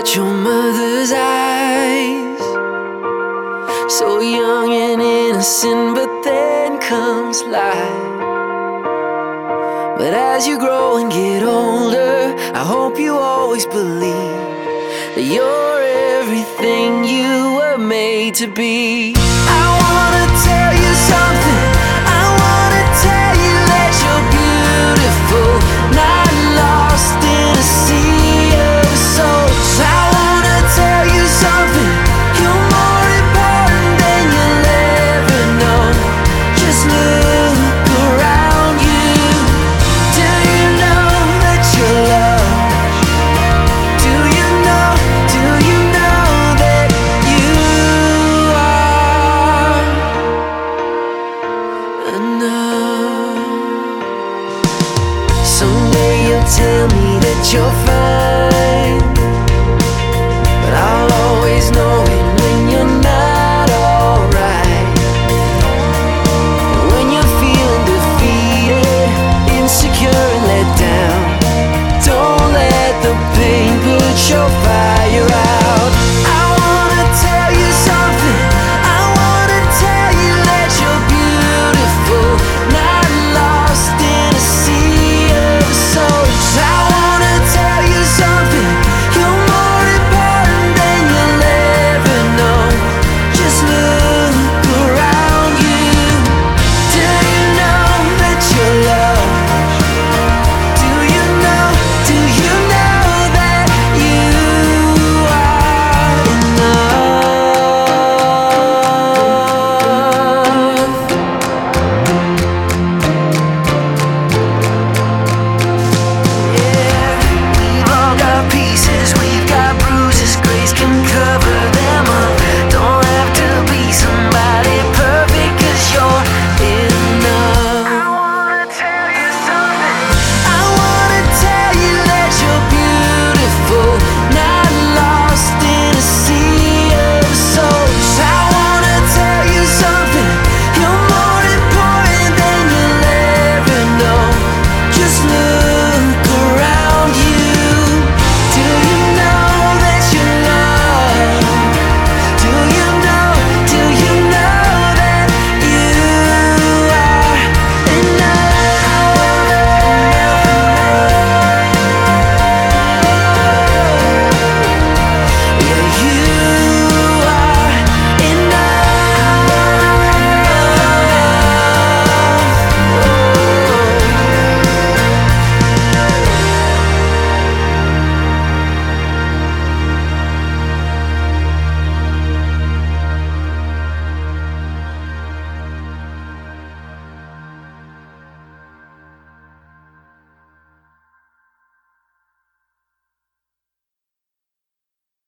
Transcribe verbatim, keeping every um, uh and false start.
at your mother's eyes, so young and innocent, but then comes life. But as you grow and get older, I hope you always believe that you're everything you were made to be. I wanna tell you something, I wanna tell you that you're beautiful.